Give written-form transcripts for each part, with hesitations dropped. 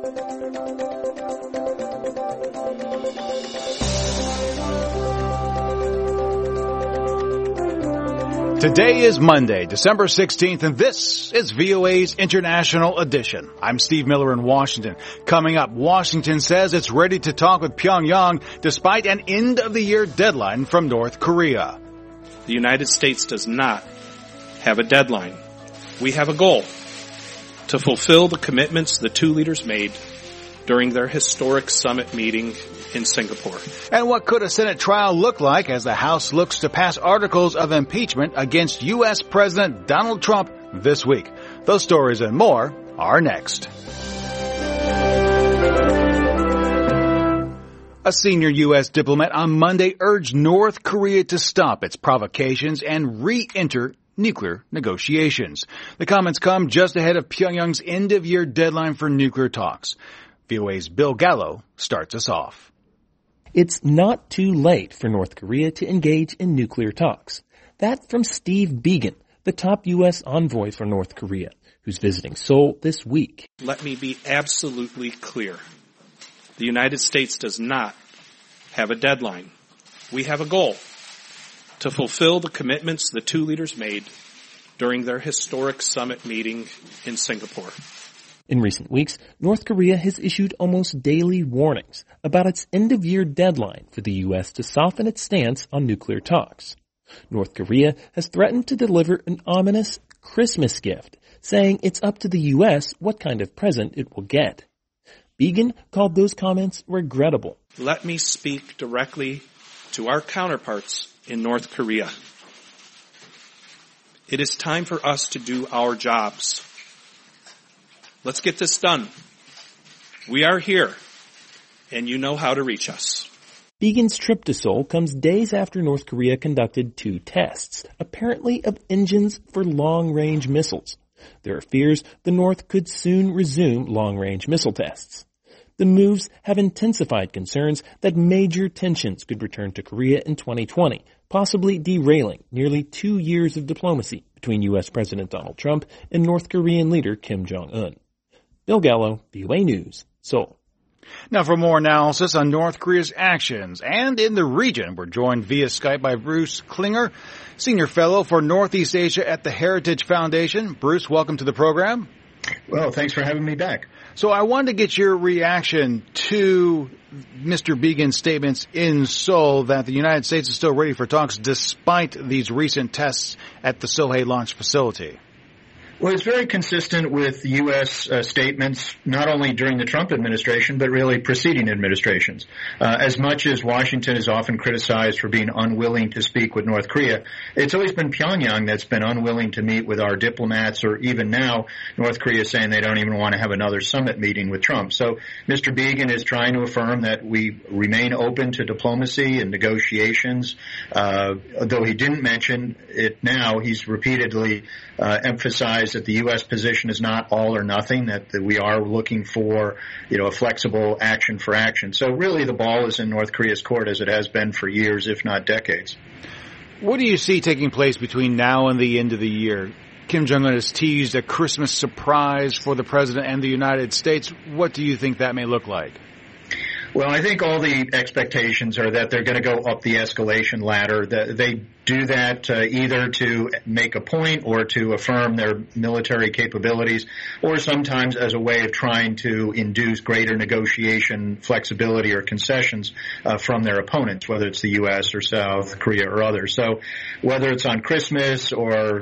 Today is Monday, December 16th, and this is VOA's International Edition. I'm Steve Miller in Washington. Coming up, Washington says it's ready to talk with Pyongyang despite an end-of-the-year deadline from North Korea. The United States does not have a deadline. We have a goal to fulfill the commitments the two leaders made during their historic summit meeting in Singapore. And what could a Senate trial look like as the House looks to pass articles of impeachment against U.S. President Donald Trump this week? Those stories and more are next. A senior U.S. diplomat on Monday urged North Korea to stop its provocations and re-enter nuclear negotiations. The comments come just ahead of Pyongyang's end-of-year deadline for nuclear talks. VOA's Bill Gallo starts us off. It's not too late for North Korea to engage in nuclear talks. That from Steve Biegun, the top U.S. envoy for North Korea, who's visiting Seoul this week. Let me be absolutely clear. The United States does not have a deadline. We have a goal to fulfill the commitments the two leaders made during their historic summit meeting in Singapore. In recent weeks, North Korea has issued almost daily warnings about its end-of-year deadline for the U.S. to soften its stance on nuclear talks. North Korea has threatened to deliver an ominous Christmas gift, saying it's up to the U.S. what kind of present it will get. Biegun called those comments regrettable. Let me speak directly to our counterparts in North Korea. It is time for us to do our jobs. Let's get this done. We are here, and you know how to reach us. Biegun's trip to Seoul comes days after North Korea conducted 2 tests, apparently of engines for long-range missiles. There are fears the North could soon resume long-range missile tests. The moves have intensified concerns that major tensions could return to Korea in 2020, possibly derailing nearly 2 years of diplomacy between U.S. President Donald Trump and North Korean leader Kim Jong-un. Bill Gallo, VOA News, Seoul. Now for more analysis on North Korea's actions and in the region, we're joined via Skype by Bruce Klinger, Senior Fellow for Northeast Asia at the Heritage Foundation. Bruce, welcome to the program. Well, thanks for having me back. So I wanted to get your reaction to Mr. Biegun's statements in Seoul that the United States is still ready for talks despite these recent tests at the Sohae launch facility. Well, it's very consistent with U.S. Statements, not only during the Trump administration, but really preceding administrations. As much as Washington is often criticized for being unwilling to speak with North Korea, it's always been Pyongyang that's been unwilling to meet with our diplomats, or even now, North Korea is saying they don't even want to have another summit meeting with Trump. So Mr. Biegun is trying to affirm that we remain open to diplomacy and negotiations. Though he didn't mention it now, he's repeatedly emphasized that the U.S. position is not all or nothing, that we are looking for, a flexible action for action. So really the ball is in North Korea's court, as it has been for years, if not decades. What do you see taking place between now and the end of the year? Kim Jong-un has teased a Christmas surprise for the president and the United States. What do you think that may look like? Well, I think all the expectations are that they're going to go up the escalation ladder. They do that either to make a point or to affirm their military capabilities, or sometimes as a way of trying to induce greater negotiation flexibility or concessions from their opponents, whether it's the U.S. or South Korea or others. So whether it's on Christmas or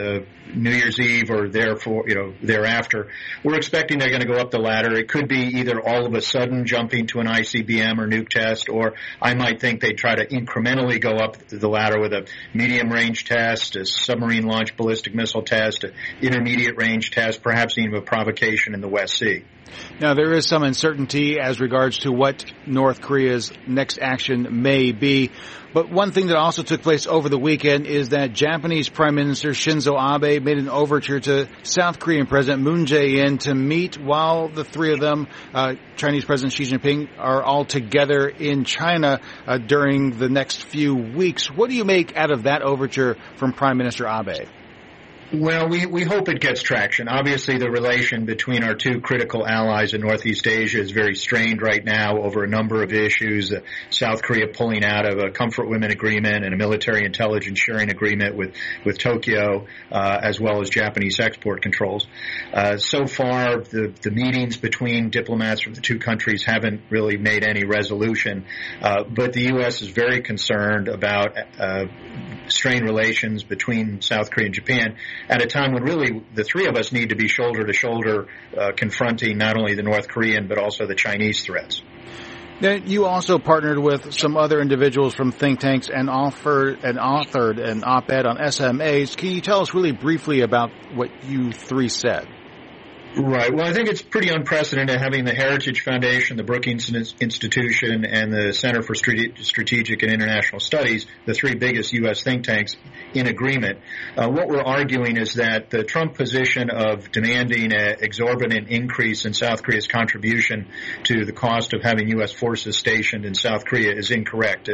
New Year's Eve or thereafter, we're expecting they're going to go up the ladder. It could be either all of a sudden jumping to an ICBM or nuke test, or I might think they try to incrementally go up the ladder with a medium-range test, a submarine-launched ballistic missile test, an intermediate-range test, perhaps even a provocation in the West Sea. Now, there is some uncertainty as regards to what North Korea's next action may be. But one thing that also took place over the weekend is that Japanese Prime Minister Shinzo Abe made an overture to South Korean President Moon Jae-in to meet while the three of them, Chinese President Xi Jinping, are all together in China during the next few weeks. What do you make out of that overture from Prime Minister Abe? Well, we hope it gets traction. Obviously, the relation between our two critical allies in Northeast Asia is very strained right now over a number of issues. South Korea pulling out of a Comfort Women Agreement and a military intelligence sharing agreement with Tokyo, as well as Japanese export controls. So far, the meetings between diplomats from the two countries haven't really made any resolution, but the U.S. is very concerned about strained relations between South Korea and Japan at a time when really the three of us need to be shoulder to shoulder confronting not only the North Korean but also the Chinese threats. Now, you also partnered with some other individuals from think tanks and authored an op-ed on SMAs. Can you tell us really briefly about what you three said? Right. Well, I think it's pretty unprecedented having the Heritage Foundation, the Brookings Institution, and the Center for Strategic and International Studies, the three biggest U.S. think tanks, in agreement. What we're arguing is that the Trump position of demanding an exorbitant increase in South Korea's contribution to the cost of having U.S. forces stationed in South Korea is incorrect.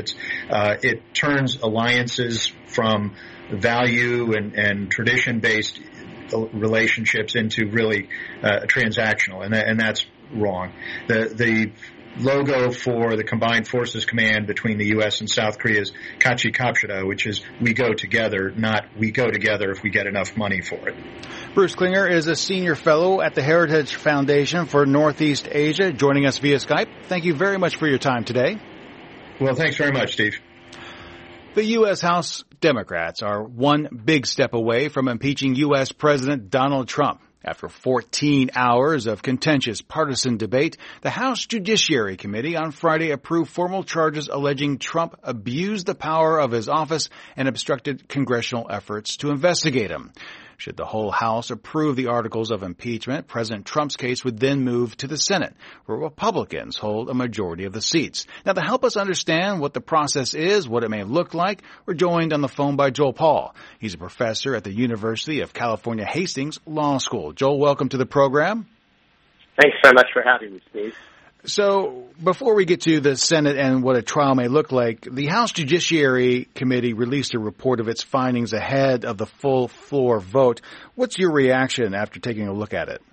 It turns alliances from value and tradition-based relationships into really transactional, and that's wrong. The logo for the Combined Forces Command between the U.S. and South Korea is Kachi Kapshida, which is we go together, not we go together if we get enough money for it. Bruce Klinger is a senior fellow at the Heritage Foundation for Northeast Asia, joining us via Skype. Thank you very much for your time today. Well, thanks very much, Steve. The U.S. House Democrats are one big step away from impeaching U.S. President Donald Trump. After 14 hours of contentious partisan debate, the House Judiciary Committee on Friday approved formal charges alleging Trump abused the power of his office and obstructed congressional efforts to investigate him. Should the whole House approve the articles of impeachment, President Trump's case would then move to the Senate, where Republicans hold a majority of the seats. Now, to help us understand what the process is, what it may look like, we're joined on the phone by Joel Paul. He's a professor at the University of California Hastings Law School. Joel, welcome to the program. Thanks very much for having me, Steve. So, before we get to the Senate and what a trial may look like, the House Judiciary Committee released a report of its findings ahead of the full floor vote. What's your reaction after taking a look at it?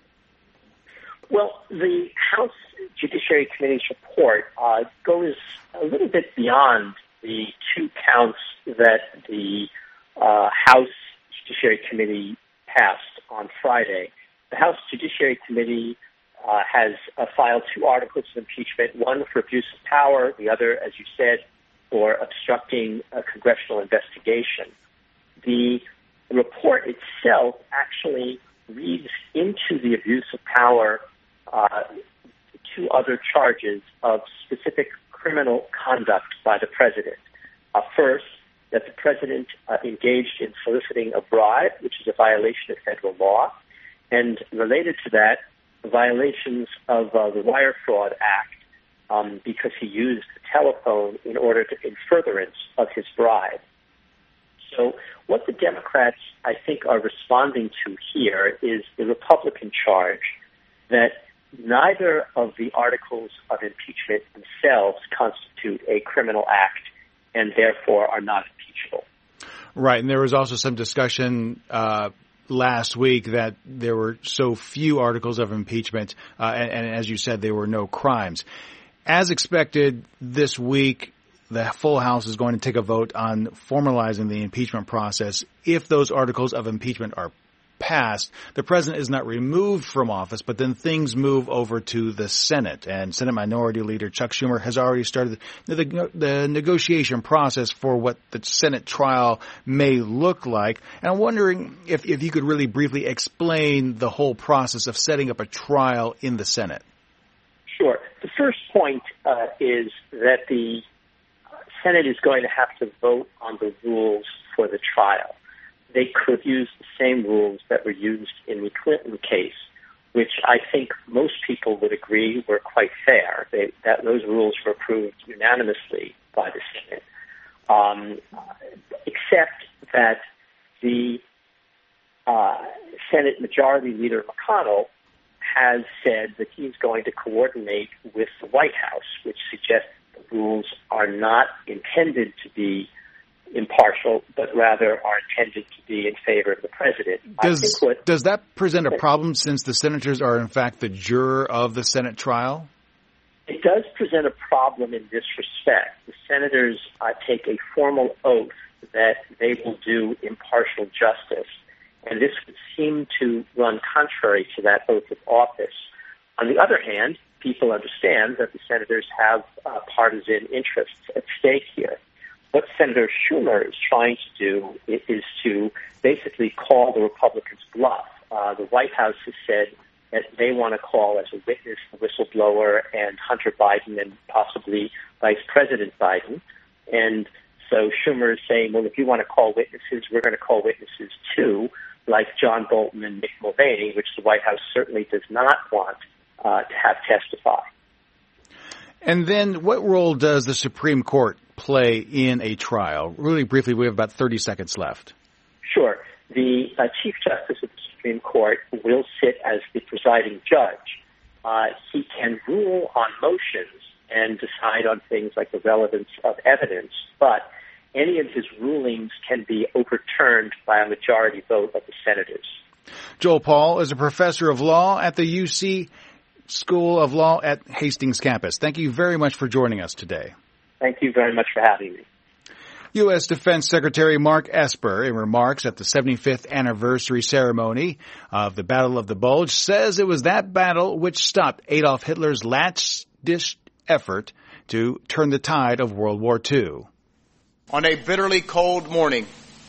Well, the House Judiciary Committee's report goes a little bit beyond the two counts that the House Judiciary Committee passed on Friday. The House Judiciary Committee has filed two articles of impeachment, one for abuse of power, the other, as you said, for obstructing a congressional investigation. The report itself actually reads into the abuse of power two other charges of specific criminal conduct by the president. First, that the president engaged in soliciting a bribe, which is a violation of federal law, and related to that, violations of the Wire Fraud Act because he used the telephone in furtherance of his bribe. So what the Democrats, I think, are responding to here is the Republican charge that neither of the articles of impeachment themselves constitute a criminal act and therefore are not impeachable. Right, and there was also some discussion last week that there were so few articles of impeachment, and as you said, there were no crimes. As expected, this week, the full House is going to take a vote on formalizing the impeachment process. If those articles of impeachment are passed, the president is not removed from office, but then things move over to the Senate. And Senate Minority Leader Chuck Schumer has already started the negotiation process for what the Senate trial may look like. And I'm wondering if you could really briefly explain the whole process of setting up a trial in the Senate. Sure. The first point is that the Senate is going to have to vote on the rules for the trial. They could use the same rules that were used in the Clinton case, which I think most people would agree were quite fair. Those rules were approved unanimously by the Senate, except that the Senate Majority Leader McConnell has said that he's going to coordinate with the White House, which suggests the rules are not intended to be impartial, but rather are intended to be in favor of the president. Does that present a problem since the senators are in fact the juror of the Senate trial? It does present a problem in this respect. The senators take a formal oath that they will do impartial justice, and this would seem to run contrary to that oath of office. On the other hand, people understand that the senators have partisan interests at stake here. What Senator Schumer is trying to do is to basically call the Republicans' bluff. The White House has said that they want to call as a witness the whistleblower and Hunter Biden and possibly Vice President Biden. And so Schumer is saying, well, if you want to call witnesses, we're going to call witnesses too, like John Bolton and Mick Mulvaney, which the White House certainly does not want to have testify. And then what role does the Supreme Court play in a trial? Really briefly, we have about 30 seconds left. Sure. The Chief Justice of the Supreme Court will sit as the presiding judge. He can rule on motions and decide on things like the relevance of evidence, but any of his rulings can be overturned by a majority vote of the senators. Joel Paul is a professor of law at the UC School of Law at Hastings campus. Thank you very much for joining us today. Thank you very much for having me. U.S. Defense Secretary Mark Esper, in remarks at the 75th anniversary ceremony of the Battle of the Bulge, says it was that battle which stopped Adolf Hitler's last-ditch effort to turn the tide of World War II. On a bitterly cold morning,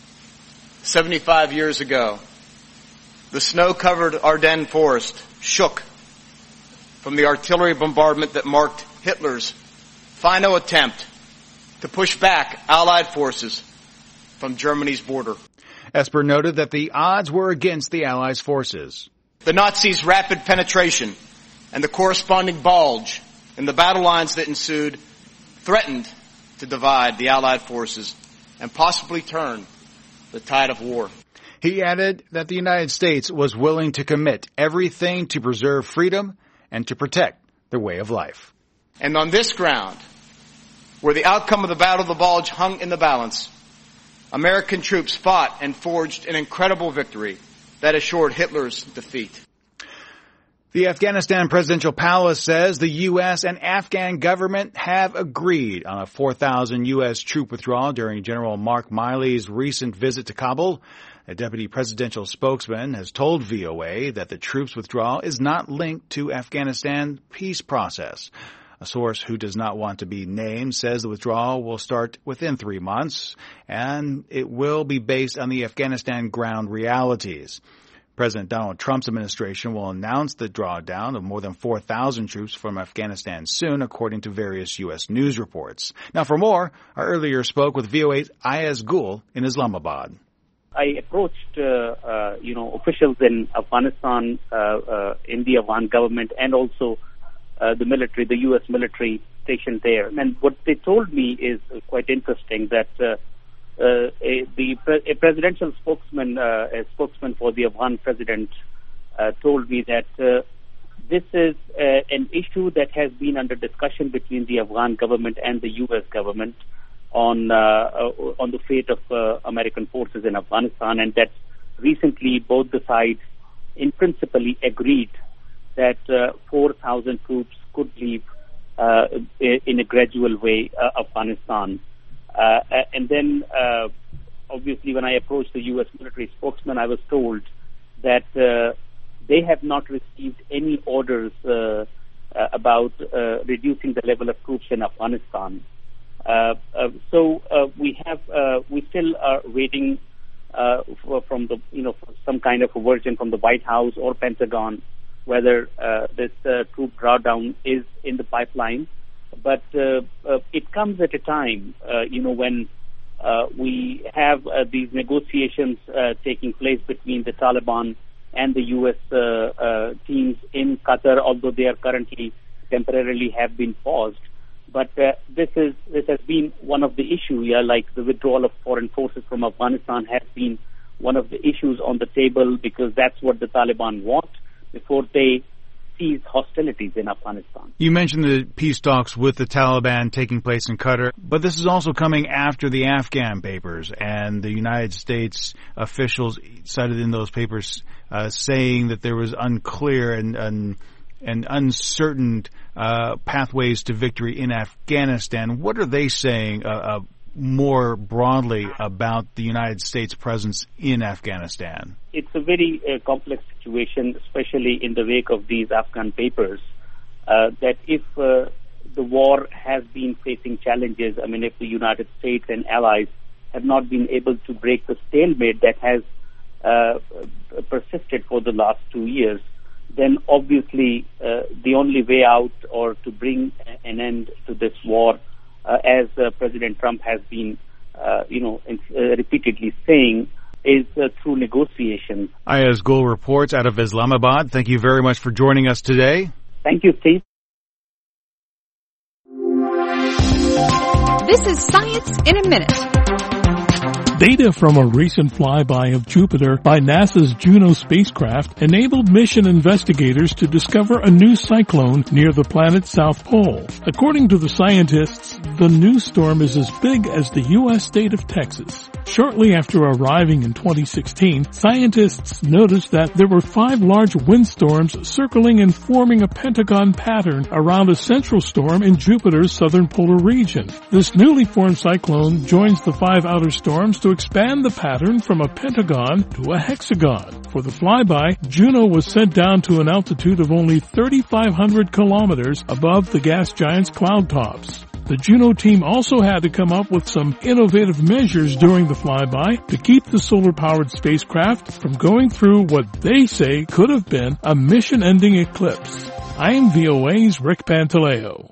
75 years ago, the snow-covered Ardennes forest shook from the artillery bombardment that marked Hitler's final attempt to push back Allied forces from Germany's border. Esper noted that the odds were against the Allies' forces. The Nazis' rapid penetration and the corresponding bulge in the battle lines that ensued threatened to divide the Allied forces and possibly turn the tide of war. He added that the United States was willing to commit everything to preserve freedom and to protect their way of life. And on this ground, where the outcome of the Battle of the Bulge hung in the balance, American troops fought and forged an incredible victory that assured Hitler's defeat. The Afghanistan Presidential Palace says the U.S. and Afghan government have agreed on a 4,000 U.S. troop withdrawal during General Mark Milley's recent visit to Kabul. A deputy presidential spokesman has told VOA that the troops withdrawal is not linked to Afghanistan peace process. A source who does not want to be named says the withdrawal will start within 3 months, and it will be based on the Afghanistan ground realities. President Donald Trump's administration will announce the drawdown of more than 4,000 troops from Afghanistan soon, according to various U.S. news reports. Now, for more, I earlier spoke with VOA's Ayaz Gul in Islamabad. I approached, officials in Afghanistan, in the Afghan government, and also the military, the U.S. military stationed there. And what they told me is quite interesting, that a presidential spokesman, a spokesman for the Afghan president, told me that this is an issue that has been under discussion between the Afghan government and the U.S. government on the fate of American forces in Afghanistan, and that recently both the sides in principally agreed that 4,000 troops could leave in a gradual way Afghanistan. And then, obviously, when I approached the U.S. military spokesman, I was told that they have not received any orders about reducing the level of troops in Afghanistan. So we still are waiting from the, for some kind of a version from the White House or Pentagon whether this troop drawdown is in the pipeline. But it comes at a time, when we have these negotiations taking place between the Taliban and the U.S. teams in Qatar, although they are currently temporarily have been paused. But this has been one of the issues, like the withdrawal of foreign forces from Afghanistan has been one of the issues on the table, because that's what the Taliban want before they cease hostilities in Afghanistan. You mentioned the peace talks with the Taliban taking place in Qatar, but this is also coming after the Afghan papers, and the United States officials cited in those papers saying that there was unclear and uncertain pathways to victory in Afghanistan. What are they saying more broadly about the United States' presence in Afghanistan? It's a very complex situation, especially in the wake of these Afghan papers, that if the war has been facing challenges, I mean, if the United States and allies have not been able to break the stalemate that has persisted for the last 2 years, then obviously the only way out or to bring an end to this war, as President Trump has been, repeatedly saying, is through negotiations. Ayaz Gul reports out of Islamabad. Thank you very much for joining us today. Thank you, Steve. This is Science in a Minute. Data from a recent flyby of Jupiter by NASA's Juno spacecraft enabled mission investigators to discover a new cyclone near the planet's south pole. According to the scientists, the new storm is as big as the U.S. state of Texas. Shortly after arriving in 2016, scientists noticed that there were 5 large windstorms circling and forming a pentagon pattern around a central storm in Jupiter's southern polar region. This newly formed cyclone joins the 5 outer storms to expand the pattern from a pentagon to a hexagon. For the flyby, Juno was sent down to an altitude of only 3,500 kilometers above the gas giant's cloud tops. The Juno team also had to come up with some innovative measures during the flyby to keep the solar-powered spacecraft from going through what they say could have been a mission-ending eclipse. I am VOA's Rick Pantaleo.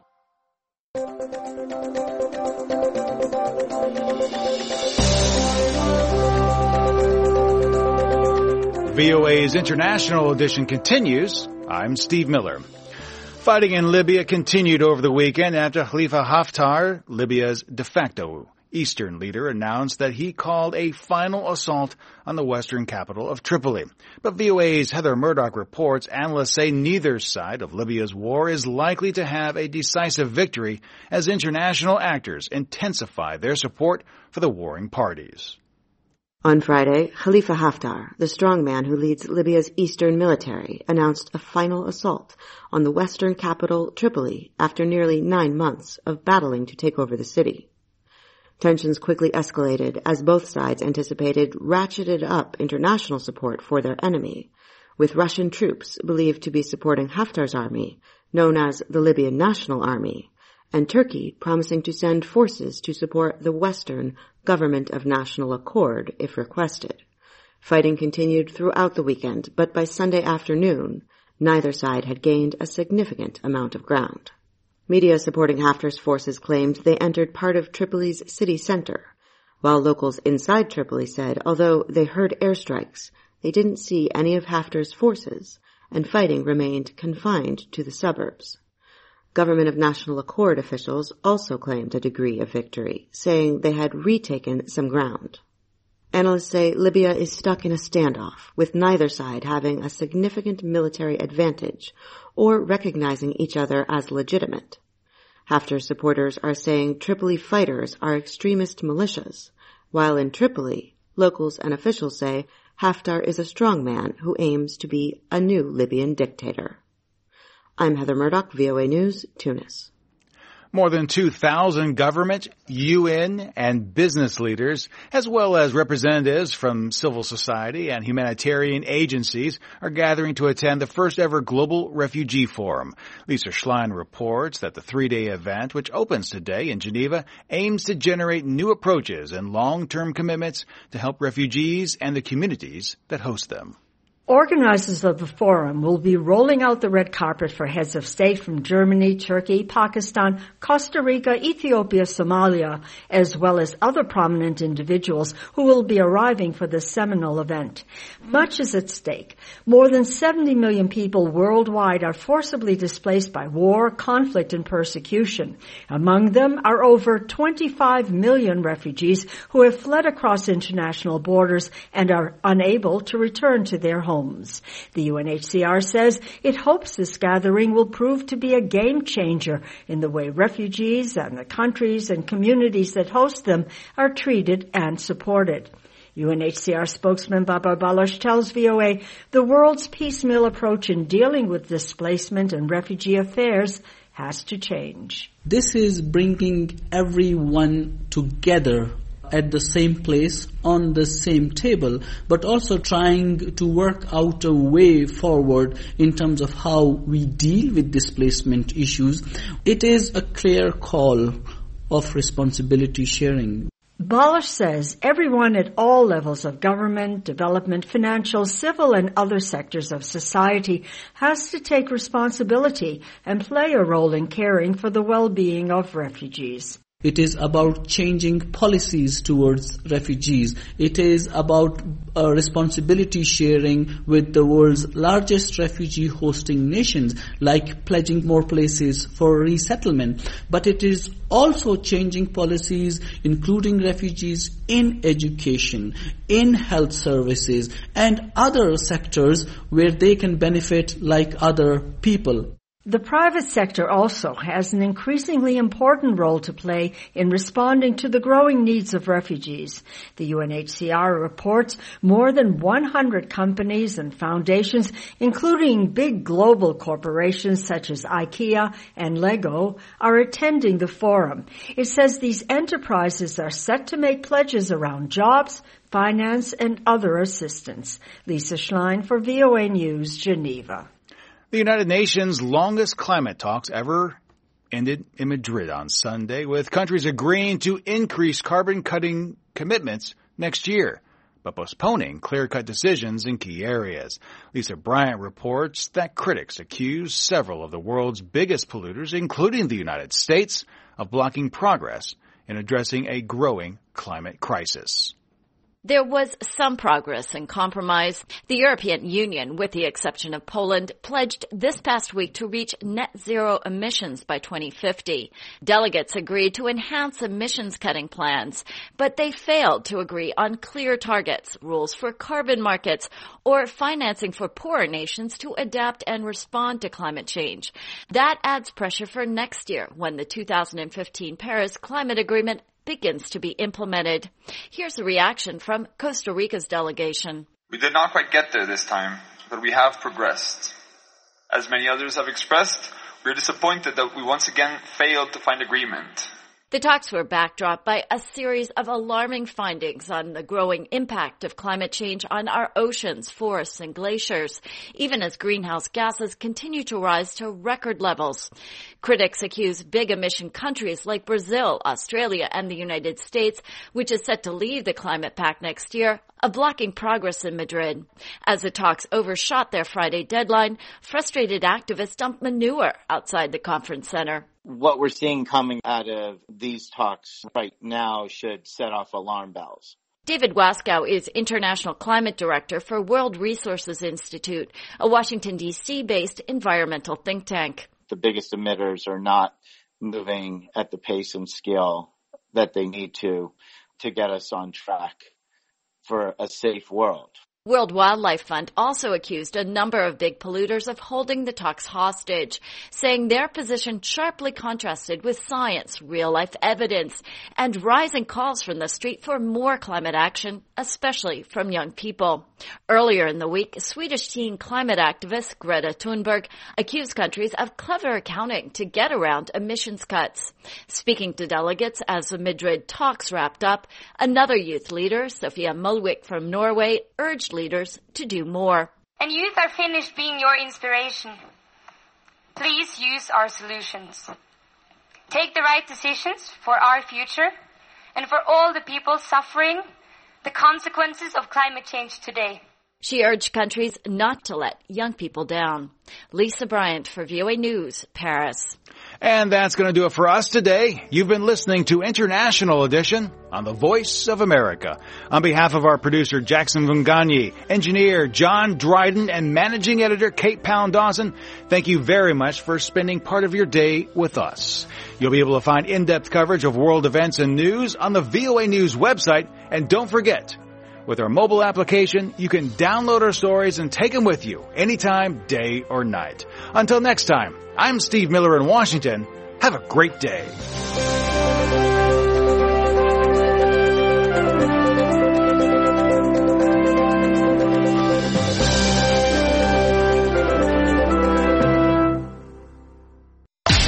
VOA's International Edition continues. I'm Steve Miller. Fighting in Libya continued over the weekend after Khalifa Haftar, Libya's de facto eastern leader, announced that he called a final assault on the western capital of Tripoli. But VOA's Heather Murdoch reports analysts say neither side of Libya's war is likely to have a decisive victory as international actors intensify their support for the warring parties. On Friday, Khalifa Haftar, the strongman who leads Libya's eastern military, announced a final assault on the western capital, Tripoli, after nearly 9 months of battling to take over the city. Tensions quickly escalated as both sides anticipated ratcheted up international support for their enemy, with Russian troops believed to be supporting Haftar's army, known as the Libyan National Army, and Turkey promising to send forces to support the Western Government of National Accord if requested. Fighting continued throughout the weekend, but by Sunday afternoon, neither side had gained a significant amount of ground. Media supporting Haftar's forces claimed they entered part of Tripoli's city center, while locals inside Tripoli said although they heard airstrikes, they didn't see any of Haftar's forces, and fighting remained confined to the suburbs. Government of National Accord officials also claimed a degree of victory, saying they had retaken some ground. Analysts say Libya is stuck in a standoff, with neither side having a significant military advantage or recognizing each other as legitimate. Haftar supporters are saying Tripoli fighters are extremist militias, while in Tripoli, locals and officials say Haftar is a strongman who aims to be a new Libyan dictator. I'm Heather Murdoch, VOA News, Tunis. More than 2,000 government, UN, and business leaders, as well as representatives from civil society and humanitarian agencies, are gathering to attend the first-ever Global Refugee Forum. Lisa Schlein reports that the 3-day event, which opens today in Geneva, aims to generate new approaches and long-term commitments to help refugees and the communities that host them. Organizers of the forum will be rolling out the red carpet for heads of state from Germany, Turkey, Pakistan, Costa Rica, Ethiopia, Somalia, as well as other prominent individuals who will be arriving for this seminal event. Much is at stake. More than 70 million people worldwide are forcibly displaced by war, conflict, and persecution. Among them are over 25 million refugees who have fled across international borders and are unable to return to their homes. homes. The UNHCR says it hopes this gathering will prove to be a game changer in the way refugees and the countries and communities that host them are treated and supported. UNHCR spokesman Babar Baloch tells VOA the world's piecemeal approach in dealing with displacement and refugee affairs has to change. This is bringing everyone together at the same place, on the same table, but also trying to work out a way forward in terms of how we deal with displacement issues. It is a clear call of responsibility sharing. Baloch says everyone at all levels of government, development, financial, civil, and other sectors of society has to take responsibility and play a role in caring for the well-being of refugees. It is about changing policies towards refugees. It is about responsibility sharing with the world's largest refugee hosting nations, like pledging more places for resettlement. But it is also changing policies, including refugees in education, in health services, and other sectors where they can benefit like other people. The private sector also has an increasingly important role to play in responding to the growing needs of refugees. The UNHCR reports more than 100 companies and foundations, including big global corporations such as IKEA and Lego, are attending the forum. It says these enterprises are set to make pledges around jobs, finance, and other assistance. Lisa Schlein for VOA News, Geneva. The United Nations' longest climate talks ever ended in Madrid on Sunday, with countries agreeing to increase carbon-cutting commitments next year, but postponing clear-cut decisions in key areas. Lisa Bryant reports that critics accuse several of the world's biggest polluters, including the United States, of blocking progress in addressing a growing climate crisis. There was some progress and compromise. The European Union, with the exception of Poland, pledged this past week to reach net zero emissions by 2050. Delegates agreed to enhance emissions cutting plans, but they failed to agree on clear targets, rules for carbon markets, or financing for poorer nations to adapt and respond to climate change. That adds pressure for next year when the 2015 Paris Climate Agreement begins to be implemented. Here's a reaction from Costa Rica's delegation. We did not quite get there this time, but we have progressed. As many others have expressed, we are disappointed that we once again failed to find agreement. The talks were backdropped by a series of alarming findings on the growing impact of climate change on our oceans, forests, and glaciers, even as greenhouse gases continue to rise to record levels. Critics accuse big emission countries like Brazil, Australia, and the United States, which is set to leave the climate pact next year, of blocking progress in Madrid. As the talks overshot their Friday deadline, frustrated activists dumped manure outside the conference center. What we're seeing coming out of these talks right now should set off alarm bells. David Waskow is International Climate Director for World Resources Institute, a Washington, D.C.-based environmental think tank. The biggest emitters are not moving at the pace and scale that they need to get us on track for a safe world. World Wildlife Fund also accused a number of big polluters of holding the talks hostage, saying their position sharply contrasted with science, real-life evidence, and rising calls from the street for more climate action, especially from young people. Earlier in the week, Swedish teen climate activist Greta Thunberg accused countries of clever accounting to get around emissions cuts. Speaking to delegates as the Madrid talks wrapped up, another youth leader, Sofia Mulvik from Norway, urged leaders to do more. And youth are finished being your inspiration. Please use our solutions. Take the right decisions for our future and for all the people suffering the consequences of climate change today. She urged countries not to let young people down. Lisa Bryant for VOA News, Paris. And that's going to do it for us today. You've been listening to International Edition on the Voice of America. On behalf of our producer, Jackson Vunganyi, engineer John Dryden, and managing editor Kate Pound-Dawson, thank you very much for spending part of your day with us. You'll be able to find in-depth coverage of world events and news on the VOA News website. And don't forget, With our mobile application, you can download our stories and take them with you anytime, day or night. Until next time, I'm Steve Miller in Washington. Have a great day.